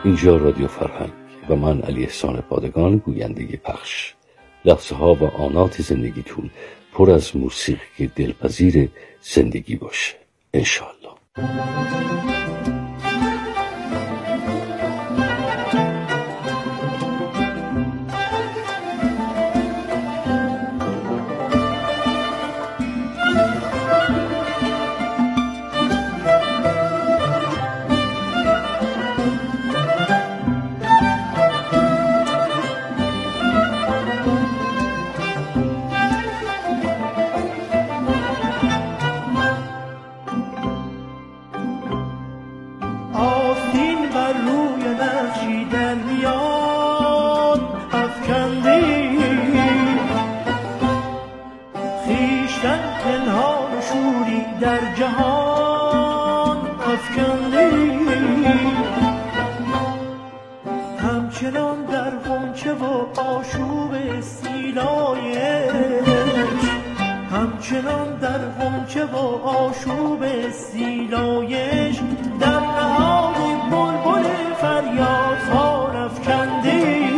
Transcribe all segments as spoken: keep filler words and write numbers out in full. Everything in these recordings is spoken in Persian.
اینجا رادیو فرهنگ و من علی احسان پادگان گوینده پخش. لحظه ها و آنات زندگیتون پر از موسیقی دلپذیر زندگی باشه انشالله. همچنان در غنچه و آشوب سیلایش، همچنان در غنچه و آشوب سیلایش، در نهاد بلبل فریاد خار افکندی.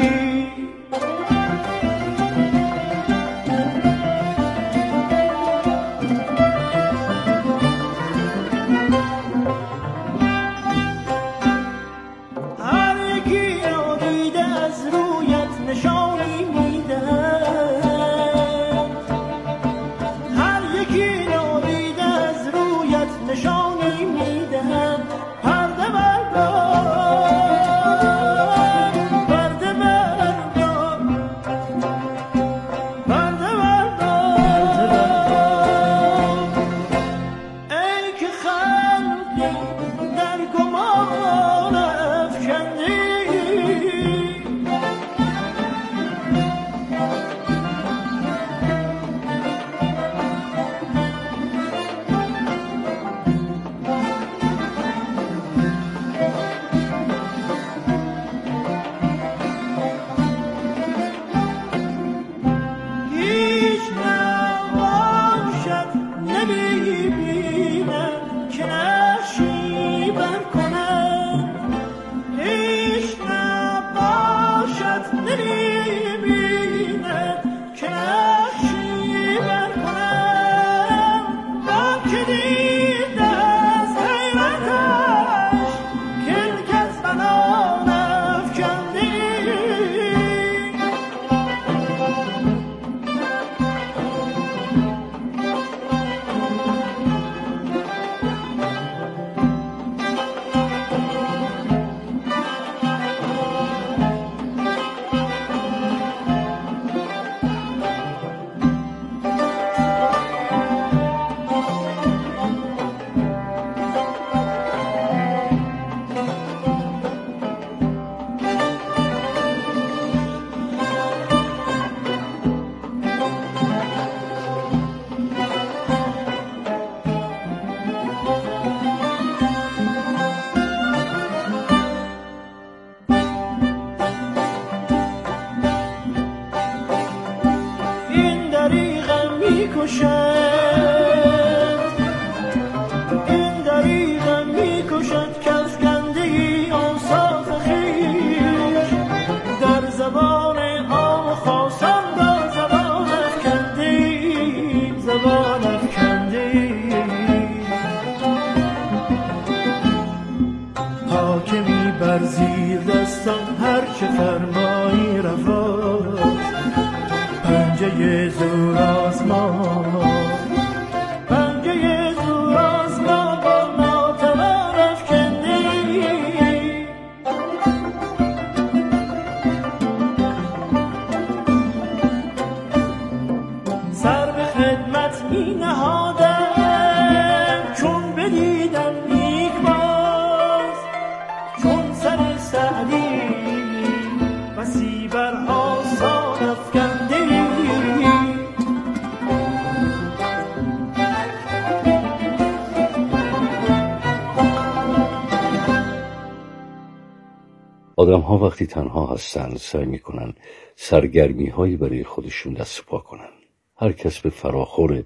آدم ها وقتی تنها هستن سعی میکنن سرگرمی هایی برای خودشون دست پا کنن. هر کس به فراخور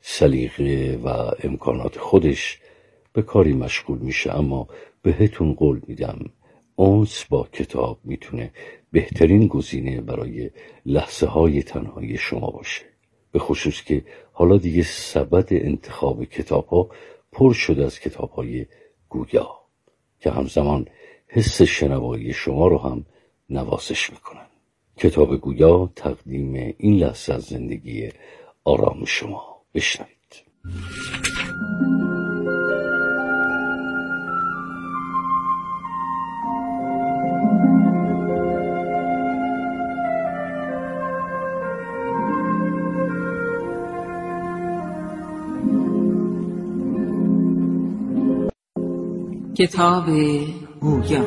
سلیقه و امکانات خودش به کاری مشغول میشه، اما بهتون قول میدم اونس با کتاب میتونه بهترین گزینه برای لحظه های تنهایی شما باشه، به خصوص که حالا دیگه سبد انتخاب کتاب ها پر شده از کتاب های گویا که همزمان حس شنوایی شما رو هم نوازش میکنن. کتاب گویا تقدیم این لحظه از زندگی آرام شما. بشنوید. کتاب گویا.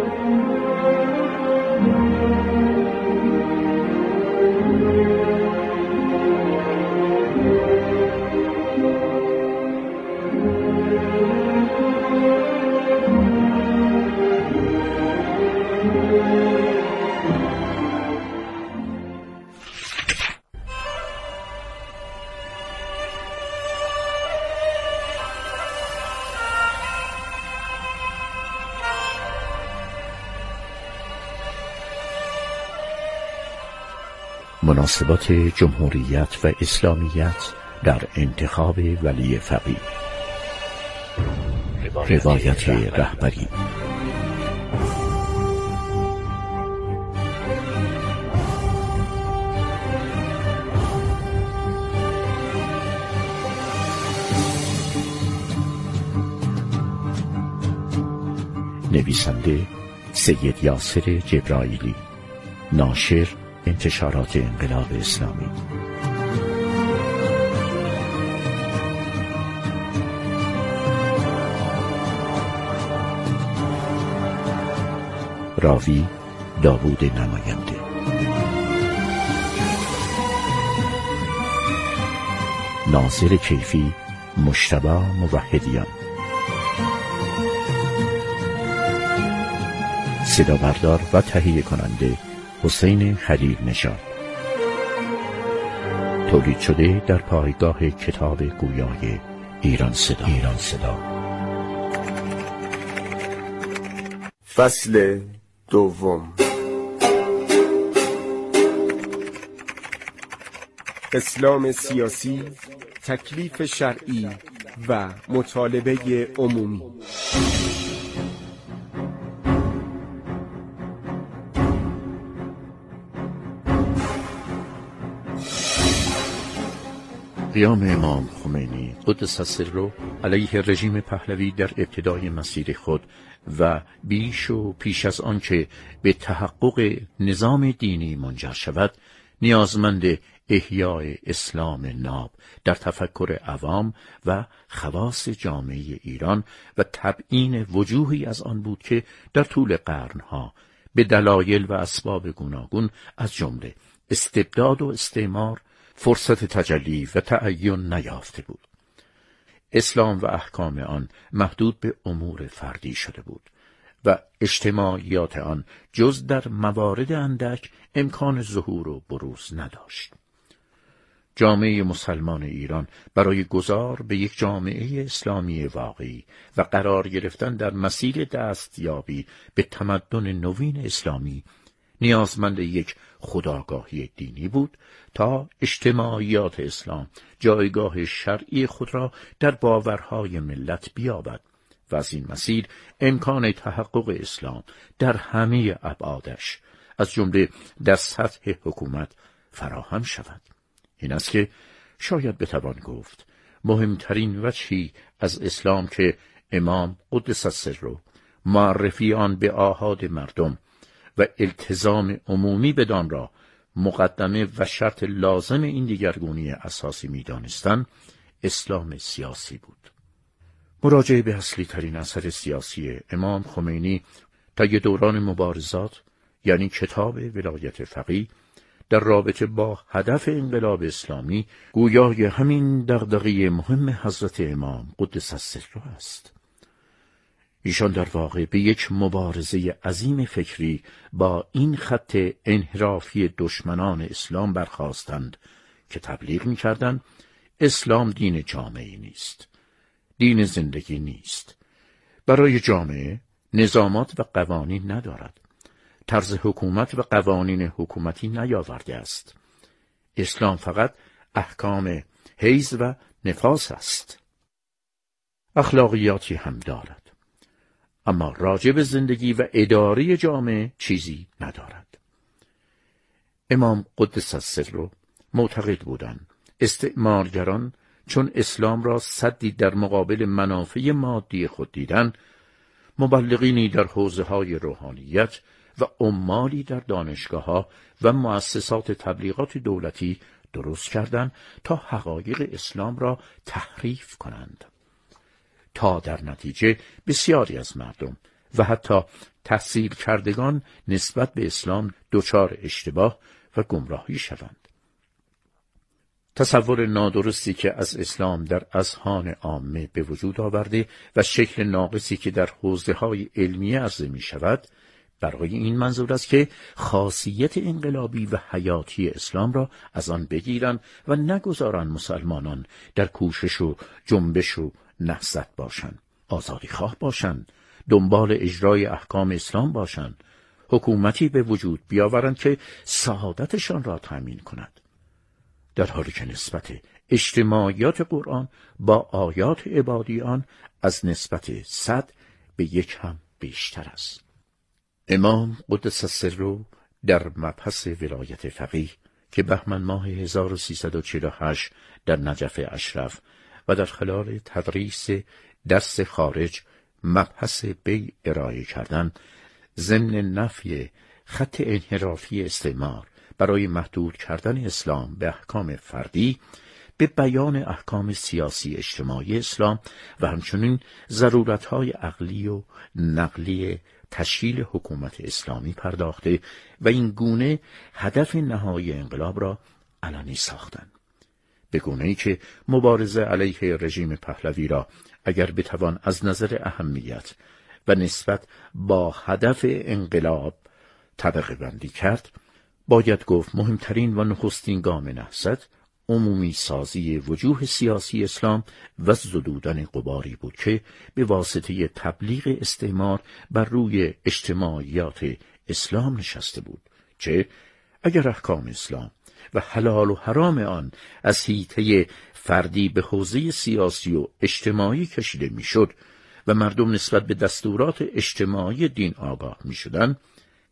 مناسبات جمهوریت و اسلامیت در انتخاب ولی فقیه. روایت رهبری. نویسنده سید یاسر جبرائیلی. ناشر انتشارات انقلاب اسلامی. راوی داوود نماینده. ناظر کیفی مجتبی موحدیان. صدا بردار و تهیه کننده حسین خلیل نژاد. تولید شده در پایگاه کتاب گویای ایران صدا. ایران صدا. فصل دوم. اسلام سیاسی، تکلیف شرعی و مطالبه عمومی. قیام امام خمینی قدس سره علیه رژیم پهلوی در ابتدای مسیر خود و بیش و پیش از آنکه به تحقق نظام دینی منجر شود، نیازمند احیای اسلام ناب در تفکر عوام و خواص جامعه ایران و تبیین وجوهی از آن بود که در طول قرنها به دلایل و اسباب گوناگون از جمله استبداد و استعمار فرصت تجلی و تعین نیافته بود. اسلام و احکام آن محدود به امور فردی شده بود و اجتماعیات آن جز در موارد اندک امکان ظهور و بروز نداشت. جامعه مسلمان ایران برای گذار به یک جامعه اسلامی واقعی و قرار گرفتن در مسیر دستیابی به تمدن نوین اسلامی نیازمند یک خودآگاهی دینی بود تا اجتماعیات اسلام جایگاه شرعی خود را در باورهای ملت بیابد و از این مسیر امکان تحقق اسلام در همه ابعادش از جمله در سطح حکومت فراهم شود. این است که شاید بتوان گفت مهمترین وجهی از اسلام که امام قدس سره معرفی آن به آحاد مردم و التزام عمومی بدان را مقدمه و شرط لازم این دیگرگونی اساسی می دانستند، اسلام سیاسی بود. مراجعه به اصلی ترین اثر سیاسی امام خمینی طی دوران مبارزات، یعنی کتاب ولایت فقیه، در رابطه با هدف انقلاب اسلامی گویای همین دغدغه مهم حضرت امام قدس سره است. ایشان در واقع به یک مبارزه عظیم فکری با این خط انحرافی دشمنان اسلام برخاستند که تبلیغ می‌کردند اسلام دین جامعی نیست، دین زندگی نیست. برای جامعه نظامات و قوانین ندارد. طرز حکومت و قوانین حکومتی نیاورده است. اسلام فقط احکام حیض و نفاس است. اخلاقیاتی هم دارد، اما راجع به زندگی و اداره جامعه چیزی ندارد. امام قدس السر معتقد بودند استعمارگران چون اسلام را سدی در مقابل منافع مادی خود دیدند، مبلغینی در حوزه‌های روحانیت و عمالی در دانشگاه‌ها و مؤسسات تبلیغات دولتی درست کردند تا حقایق اسلام را تحریف کنند، تا در نتیجه بسیاری از مردم و حتی تحصیل کردگان نسبت به اسلام دچار اشتباه و گمراهی شوند. تصور نادرستی که از اسلام در اذهان عامه به وجود آورده و شکل ناقصی که در حوزه‌های علمیه عرضه می شود، برای این منظور است که خاصیت انقلابی و حیاتی اسلام را از آن بگیرند و نگذارند مسلمانان در کوشش و جنبش و نهضت باشند، آزادی خواه باشند، دنبال اجرای احکام اسلام باشند، حکومتی به وجود بیاورند که سعادتشان را تأمین کند، در حالی که نسبت اجتماعیات قرآن با آیات عبادی آن از نسبت صد به یک هم بیشتر است. امام قدس السر در مبحث ولایت فقیه که بهمن ماه هزار و سیصد و چهل و هشت در نجف اشرف و در خلال تدریس درس خارج مبحث بیع ارائه کردن، ضمن نفی خط انحرافی استعمار برای محدود کردن اسلام به احکام فردی، به بیان احکام سیاسی اجتماعی اسلام و همچنین ضرورت‌های عقلی و نقلی تشکیل حکومت اسلامی پرداخته و این گونه هدف نهایی انقلاب را علنی ساختند، به گونه‌ای که مبارزه علیه رژیم پهلوی را اگر بتوان از نظر اهمیت و نسبت با هدف انقلاب طبقه بندی کرد، باید گفت مهمترین و نخستین گام نهضت عمومی سازی وجوه سیاسی اسلام و زدودن غباری بود که به واسطه تبلیغ استعمار بر روی اجتماعیات اسلام نشسته بود، چه اگر احکام اسلام و حلال و حرام آن از حیطه فردی به حوزه سیاسی و اجتماعی کشیده میشد و مردم نسبت به دستورات اجتماعی دین آگاه میشدند،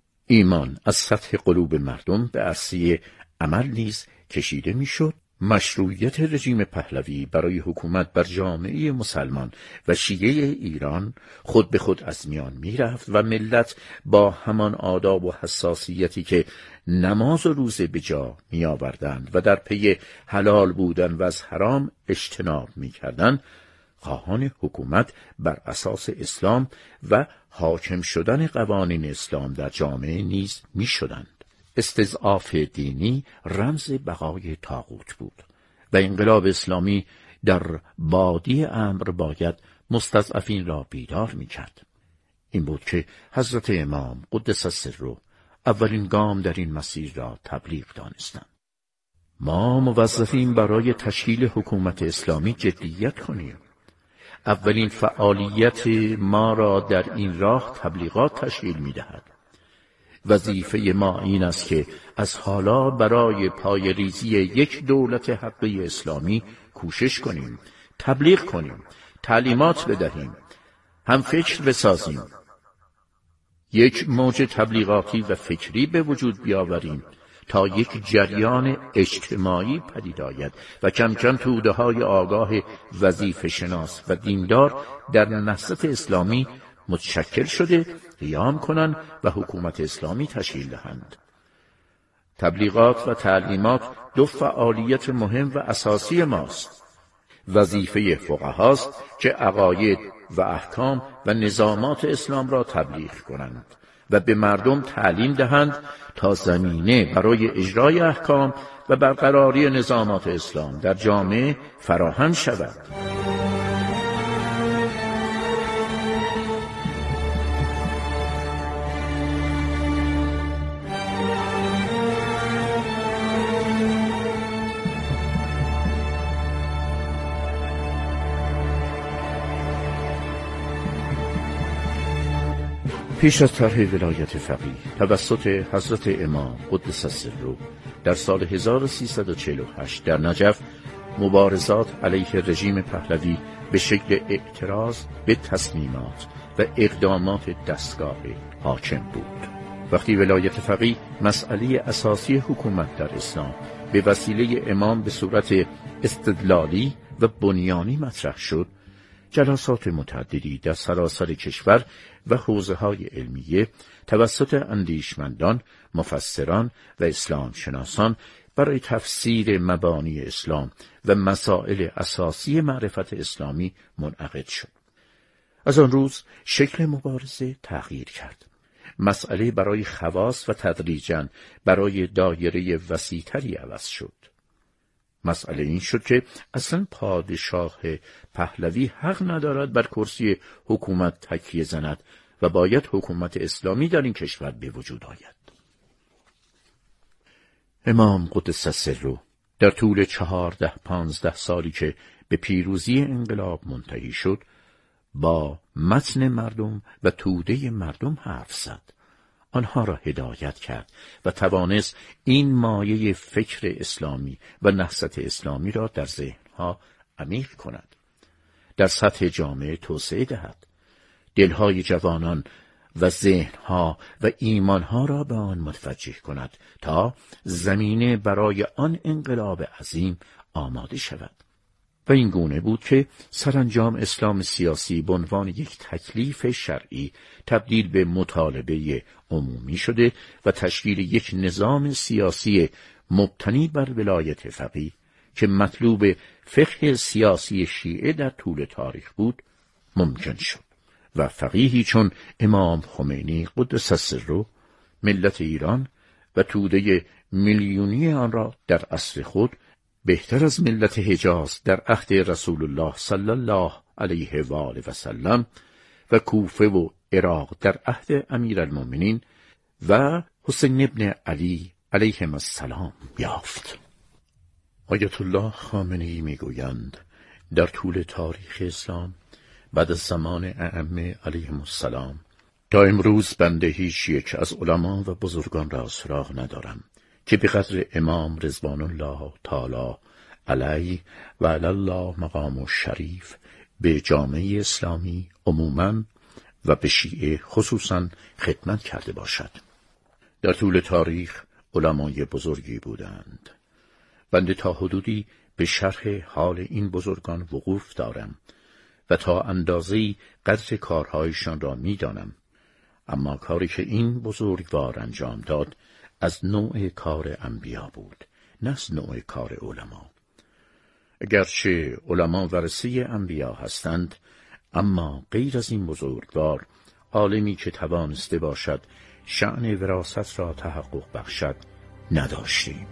ایمان از سطح قلوب مردم به عرصه عمل نیز کشیده میشد. مشروعیت رژیم پهلوی برای حکومت بر جامعه مسلمان و شیعه ایران خود به خود از میان می رفت و ملت با همان آداب و حساسیتی که نماز و روزه به جا می آوردند و در پی حلال بودن و از حرام اجتناب می کردند، خواهان حکومت بر اساس اسلام و حاکم شدن قوانین اسلام در جامعه نیز می شدند. استضعاف دینی رمز بقای طاغوت بود و انقلاب اسلامی در بادی امر باید مستضعفین را بیدار می‌کرد. این بود که حضرت امام قدس السر اولین گام در این مسیر را تبلیغ دانستند. ما موظفیم برای تشکیل حکومت اسلامی جدیت کنیم. اولین فعالیت ما را در این راه تبلیغات تشکیل می‌دهد. وظیفه ما این است که از حالا برای پایه‌ریزی یک دولت حقیقی اسلامی کوشش کنیم، تبلیغ کنیم، تعلیمات بدهیم، هم فکر بسازیم، یک موج تبلیغاتی و فکری به وجود بیاوریم تا یک جریان اجتماعی پدید آید و کم کم توده‌های آگاه وظیفه شناس و دیندار در نهضت اسلامی متشکل شده قیام کنند و حکومت اسلامی تشکیل دهند. تبلیغات و تعلیمات دو فعالیت مهم و اساسی ماست. وظیفه فقهاست که عقاید و احکام و نظامات اسلام را تبلیغ کنند و به مردم تعلیم دهند تا زمینه برای اجرای احکام و برقراری نظامات اسلام در جامعه فراهم شود. پیش از طرح ولایت فقیه توسط حضرت امام قدس سره در سال هزار و سیصد و چهل و هشت در نجف، مبارزات علیه رژیم پهلوی به شکل اعتراض به تصمیمات و اقدامات دستگاه حاکم بود. وقتی ولایت فقیه مسئله اساسی حکومت در اسلام به وسیله امام به صورت استدلالی و بنیانی مطرح شد، جلسات متعددی در سراسر کشور و حوزه‌های علمیه توسط اندیشمندان، مفسران و اسلام شناسان برای تفسیر مبانی اسلام و مسائل اساسی معرفت اسلامی منعقد شد. از آن روز شکل مبارزه تغییر کرد. مسئله برای خواص و تدریجاً برای دایره وسیع‌تری عوض شد. مسئله این شد که اصلا پادشاه پهلوی حق ندارد بر کرسی حکومت تکیه زند و باید حکومت اسلامی در این کشور به وجود آید. امام قدس سره در طول چهارده پانزده سالی که به پیروزی انقلاب منتهی شد، با متن مردم و توده مردم حرف زد. آنها را هدایت کرد و توانست این مایه فکر اسلامی و نهضت اسلامی را در ذهنها عمیق کند، در سطح جامعه توسعه دهد، دلهای جوانان و ذهنها و ایمانها را به آن متوجه کند تا زمینه برای آن انقلاب عظیم آماده شود. و این گونه بود که سرانجام اسلام سیاسی به عنوان یک تکلیف شرعی تبدیل به مطالبه عمومی شده و تشکیل یک نظام سیاسی مبتنی بر ولایت فقیه که مطلوب فقه سیاسی شیعه در طول تاریخ بود ممکن شد. و فقیهی چون امام خمینی قدس سره ملت ایران و توده میلیونی آن را در عصر خود بهتر از ملت حجاز در عهد رسول الله صلی الله علیه و آله و سلم و کوفه و عراق در عهد امیرالمومنین و حسین ابن علی علیهم السلام یافت. آیت الله خامنه‌ای میگویند در طول تاریخ اسلام بعد از زمان ائمه علیهم السلام تا امروز بنده هیچ یک از علما و بزرگان را سراغ ندارم که به قدر امام رضوان الله تعالی علیه و علی الله مقام شریف به جامعه اسلامی عموماً و به شیعه خصوصاً خدمت کرده باشد. در طول تاریخ علمای بزرگی بودند. بنده تا حدودی به شرح حال این بزرگان وقوف دارم و تا اندازه‌ای قدر کارهایشان را می‌دانم، اما کاری که این بزرگوار انجام داد از نوع کار انبیا بود، نه از نوع کار علما. اگرچه علما ورثه انبیا هستند، اما غیر از این بزرگوار عالمی که توانسته باشد شأن وراثت را تحقق بخشد نداشتیم.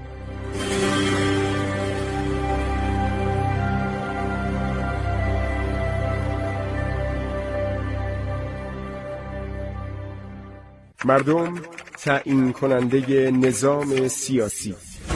مردم تعیین کننده نظام سیاسی.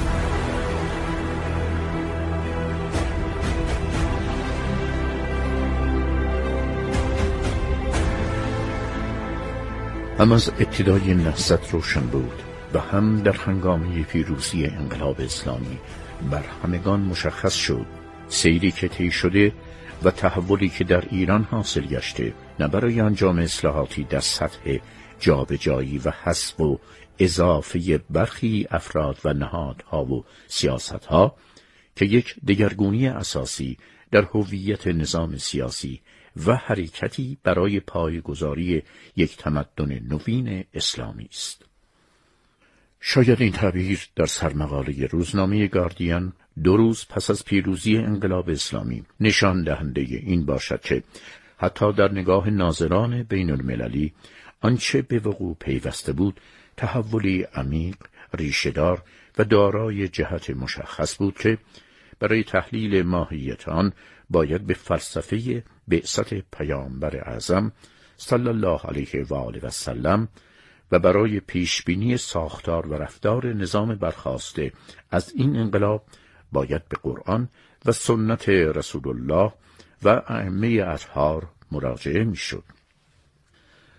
هم از ابتدای نهضت روشن بود و هم در هنگامه پیروزی انقلاب اسلامی بر همگان مشخص شد سیری که طی شده و تحولی که در ایران حاصل گشته نه برای انجام اصلاحاتی در سطح جابجایی و حذف و اضافه برخی افراد و نهادها و سیاستها که یک دگرگونی اساسی در هویت نظام سیاسی و حرکتی برای پایه‌گذاری یک تمدن نوین اسلامی است. شاید این تعبیر در سرمقاله روزنامه گاردین دو روز پس از پیروزی انقلاب اسلامی نشان دهنده این باشد که حتی در نگاه ناظران بین المللی آنچه به وقوع پیوسته بود تحولی عمیق، ریشه‌دار و دارای جهت مشخص بود که برای تحلیل ماهیت آن باید به فلسفه بعثت پیامبر اعظم صلی الله علیه و آله و سلم و برای پیشبینی ساختار و رفتار نظام برخاسته از این انقلاب باید به قرآن و سنت رسول الله و ائمه اطهار مراجعه می‌شد.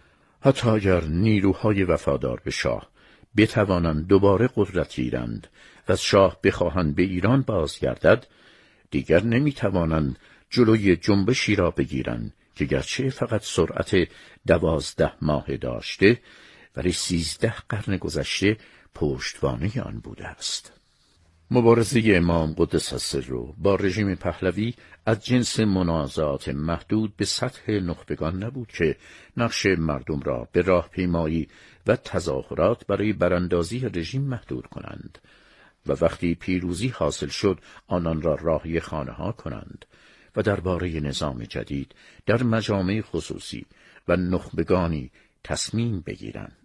حتی اگر نیروهای وفادار به شاه بتوانند دوباره قدرت گیرند و از شاه بخواهند به ایران بازگردد، دیگر نمیتوانند جلوی جنبشی را بگیرند که گرچه فقط سرعت دوازده ماه داشته، ولی سیزده قرن گذشته پشتوانه آن بوده است. مبارزه امام قدس السر با رژیم پهلوی از جنس منازعات محدود به سطح نخبگان نبود که نقش مردم را به راهپیمایی و تظاهرات برای براندازی رژیم محدود کنند و وقتی پیروزی حاصل شد آنان را راهی خانه ها کنند و درباره نظام جدید در مجامع خصوصی و نخبگانی تصمیم بگیرند.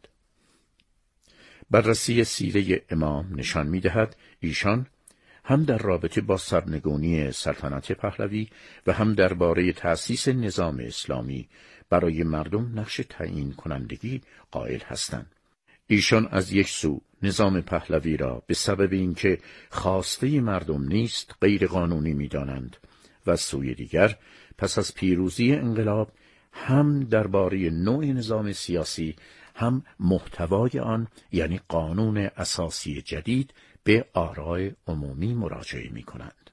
بررسی سیره امام نشان می‌دهد ایشان هم در رابطه با سرنگونی سلطنت پهلوی و هم درباره تأسیس نظام اسلامی برای مردم نقش تعیین کنندگی قائل هستند. ایشان از یک سو نظام پهلوی را به سبب اینکه خواسته مردم نیست غیر قانونی می‌دانند و از سوی دیگر پس از پیروزی انقلاب هم درباره نوع نظام سیاسی هم محتوای آن یعنی قانون اساسی جدید به آراء عمومی مراجعه می کنند.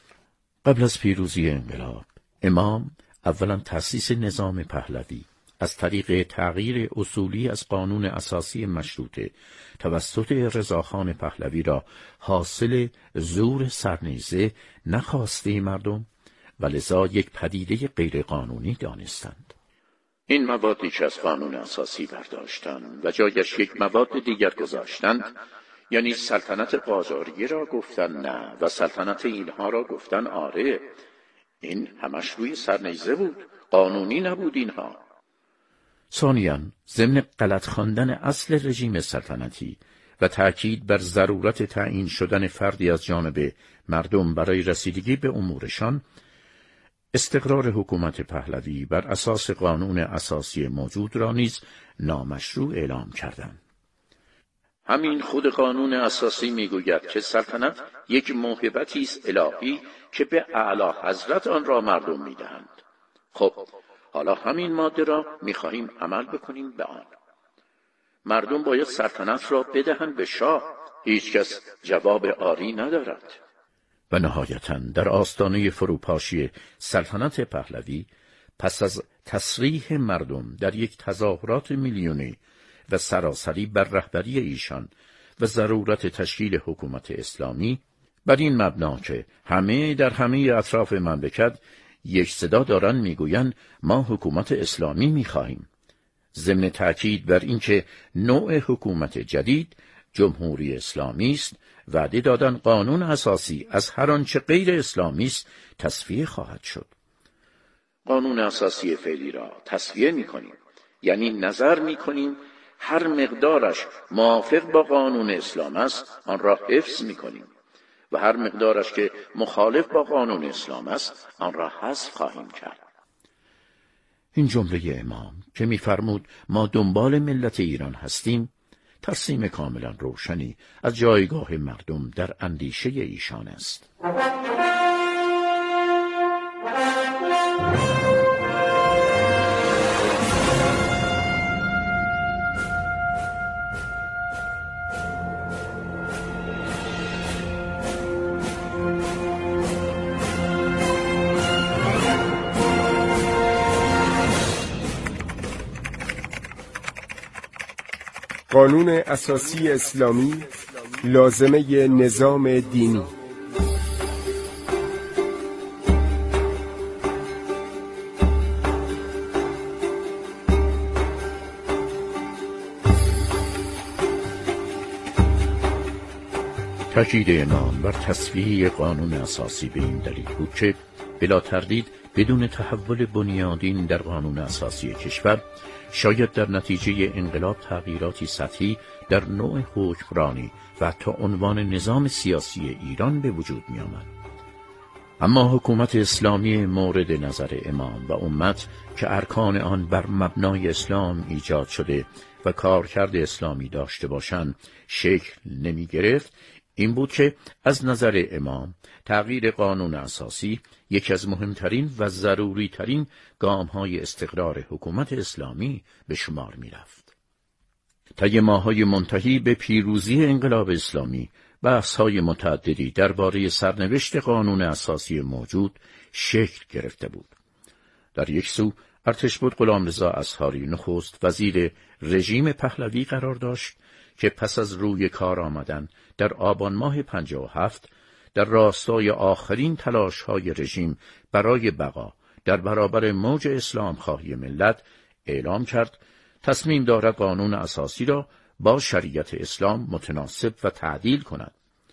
قبل از پیروزی انقلاب امام اولا تأسیس نظام پهلوی از طریق تغییر اصولی از قانون اساسی مشروطه توسط رضاخان پهلوی را حاصل زور سرنیزه نخواسته مردم و لذا یک پدیده غیرقانونی دانستند. این موادی که از قانون اساسی برداشتند و جایش یک مواد دیگر گذاشتند، یعنی سلطنت قاجاریه را گفتن نه و سلطنت اینها را گفتن آره، این همش روی سرنیزه بود، قانونی نبود اینها. ثانیاً ضمن غلط خواندن اصل رژیم سلطنتی و تأکید بر ضرورت تعیین شدن فردی از جانب مردم برای رسیدگی به امورشان، استقرار حکومت پهلوی بر اساس قانون اساسی موجود را نیز نامشروع اعلام کردند. همین خود قانون اساسی میگوید که سلطنت یک موهبتی است الهی که به اعلی حضرت آن را مردم میدهند. خب حالا همین ماده را میخواهیم عمل بکنیم به آن. مردم باید سلطنت را بدهند به شاه، هیچ کس جواب آری ندارد. و نهایتاً در آستانه فروپاشی سلطنت پهلوی پس از تصریح مردم در یک تظاهرات میلیونی و سراسری بر رهبری ایشان و ضرورت تشکیل حکومت اسلامی، بر این مبنا که همه در همه اطراف مملکت یک صدا دارن میگویند ما حکومت اسلامی میخواهیم، ضمن تأکید بر اینکه نوع حکومت جدید جمهوری اسلامی است، وعده دادن قانون اساسی از هر آنچه غیر اسلامی است تصفیه خواهد شد. قانون اساسی فعلی را تصفیه می‌کنیم، یعنی نظر می‌کنیم هر مقدارش موافق با قانون اسلام است آن را حفظ می‌کنیم و هر مقدارش که مخالف با قانون اسلام است آن را حذف خواهیم کرد. این جمله امام که می‌فرمود ما دنبال ملت ایران هستیم، ترسیم کاملا روشنی از جایگاه مردم در اندیشه ایشان است. قانون اساسی اسلامی لازمه نظام دینی. تاکید امام بر تصویح قانون اساسی به این دلیل بود که بلا تردید بدون تحول بنیادین در قانون اساسی کشور شاید در نتیجه انقلاب تغییراتی سطحی در نوع حکمرانی و حتی عنوان نظام سیاسی ایران به وجود می آمد. اما حکومت اسلامی مورد نظر امام و امت که ارکان آن بر مبنای اسلام ایجاد شده و کارکرد اسلامی داشته باشند شکل نمی گرفت، این بود که از نظر امام تغییر قانون اساسی یکی از مهمترین و ضروری ترین گام‌های استقرار حکومت اسلامی به شمار می‌رفت. طی ماه‌های منتهی به پیروزی انقلاب اسلامی، بحث‌های متعددی درباره سرنوشت قانون اساسی موجود شکل گرفته بود. در یک سو ارتشبد غلامرضا اصهاری نخست وزیر رژیم پهلوی قرار داشت که پس از روی کار آمدن در آبان ماه پنجاه و هفت در راستای آخرین تلاش‌های رژیم برای بقا در برابر موج اسلام خواهی ملت اعلام کرد تصمیم دارد قانون اساسی را با شریعت اسلام متناسب و تعدیل کند.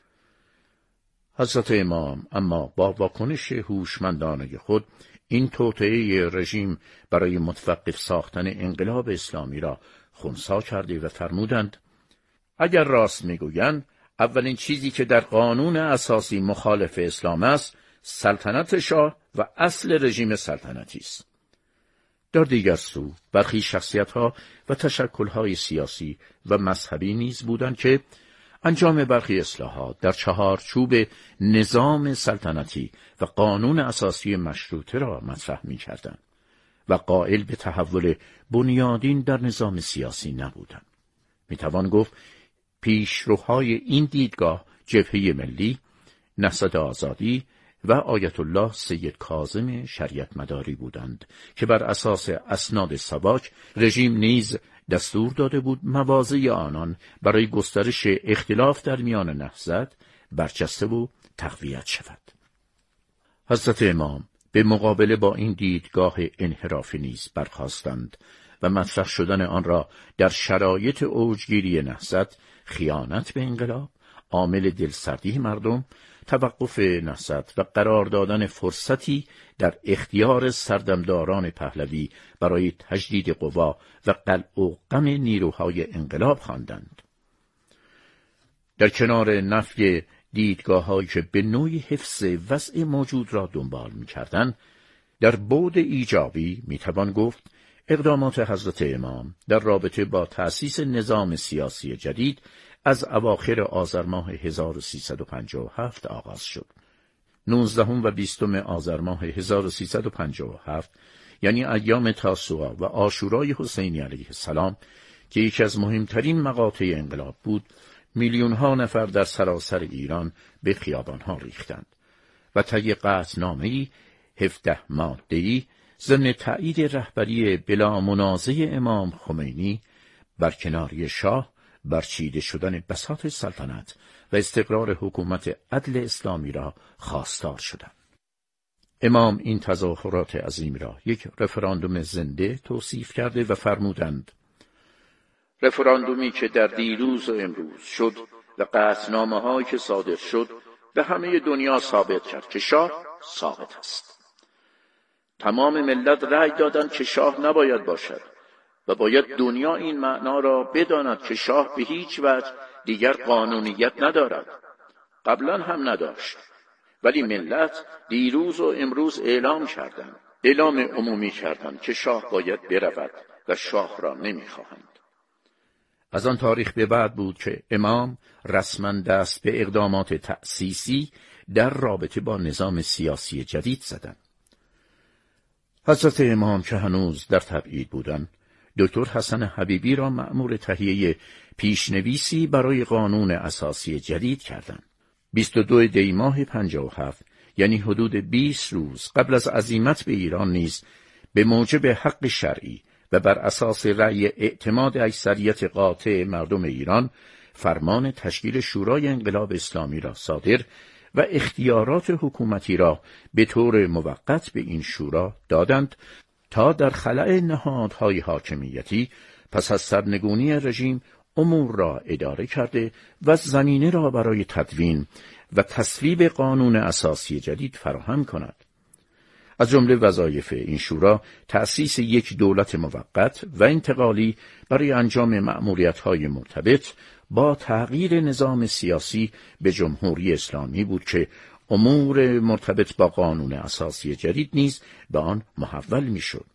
حضرت امام اما با واکنش هوشمندانه خود این توطئه رژیم برای متوقف ساختن انقلاب اسلامی را خنثی کرده و فرمودند اگر راست میگویند اولین چیزی که در قانون اساسی مخالف اسلام است سلطنت شاه و اصل رژیم سلطنتی است. در دیگر سو برخی شخصیت‌ها و تشکل‌های سیاسی و مذهبی نیز بودند که انجام برخی اصلاحات در چهارچوب نظام سلطنتی و قانون اساسی مشروطه را مطرح می‌کردند و قائل به تحول بنیادین در نظام سیاسی نبودند. می‌توان گفت پیشروهای این دیدگاه جبهه ملی، نهضت آزادی و آیت الله سید کاظم شریعت مداری بودند که بر اساس اسناد ساواک رژیم نیز دستور داده بود مواضع آنان برای گسترش اختلاف در میان نهضت برجسته و تقویت شود. حضرت امام به مقابله با این دیدگاه انحرافی نیز برخاستند و مطرح شدن آن را در شرایط اوجگیری نهضت خیانت به انقلاب، عامل دلسردی مردم، توقف نهضت و قرار دادن فرصتی در اختیار سردمداران پهلوی برای تجدید قوا و قلع و قم نیروهای انقلاب خواندند. در کنار نفی دیدگاه‌هایی که به نوعی حفظ وضع موجود را دنبال می‌کردند، در بعد ایجابی می‌توان گفت اقدامات حضرت امام در رابطه با تأسیس نظام سیاسی جدید از اواخر آذر ماه هزار و سیصد و پنجاه و هفت آغاز شد. نوزدهم و بیستم آذر ماه هزار و سیصد و پنجاه و هفت یعنی ایام تاسوعا و عاشورای حسینی علیه السلام که یکی از مهمترین مقاطع انقلاب بود، میلیون‌ها نفر در سراسر ایران به خیابان‌ها ریختند و طی قطعنامه‌ای هفده ماده‌ای ضمن تأیید رهبری بلا منازع امام خمینی بر کناری شاه، برچیده شدن بساط سلطنت و استقرار حکومت عدل اسلامی را خواستار شدند. امام این تظاهرات عظیم را یک رفراندوم زنده توصیف کرده و فرمودند رفراندومی که در دیروز و امروز شد و قطعنامه هایی که صادر شد به همه دنیا ثابت کرد که شاه ثابت است. تمام ملت رأی دادند که شاه نباید باشد و باید دنیا این معنا را بداند که شاه به هیچ وجه دیگر قانونیت ندارد. قبلا هم نداشت، ولی ملت دیروز و امروز اعلام کردند، اعلام عمومی کردند که شاه باید برود و شاه را نمیخواهند. از آن تاریخ به بعد بود که امام رسما دست به اقدامات تأسیسی در رابطه با نظام سیاسی جدید زدند. حضرت امام که هنوز در تبعید بودند، دکتر حسن حبیبی را مأمور تهیه پیشنویسی برای قانون اساسی جدید کردند. بیست و دو دی ماه پنجاه و هفت یعنی حدود بیست روز قبل از عزیمت به ایران نیز به موجب حق شرعی و بر اساس رأی اعتماد اکثریت قاطع مردم ایران فرمان تشکیل شورای انقلاب اسلامی را صادر و اختیارات حکومتی را به طور موقت به این شورا دادند تا در خلأ نهادهای حاکمیتی پس از سرنگونی رژیم امور را اداره کرده و زمینه را برای تدوین و تصویب قانون اساسی جدید فراهم کند. از جمله وظایف این شورا تأسیس یک دولت موقت و انتقالی برای انجام مأموریت‌های مرتبط با تغییر نظام سیاسی به جمهوری اسلامی بود که امور مرتبط با قانون اساسی جدید نیز به آن محول می‌شد.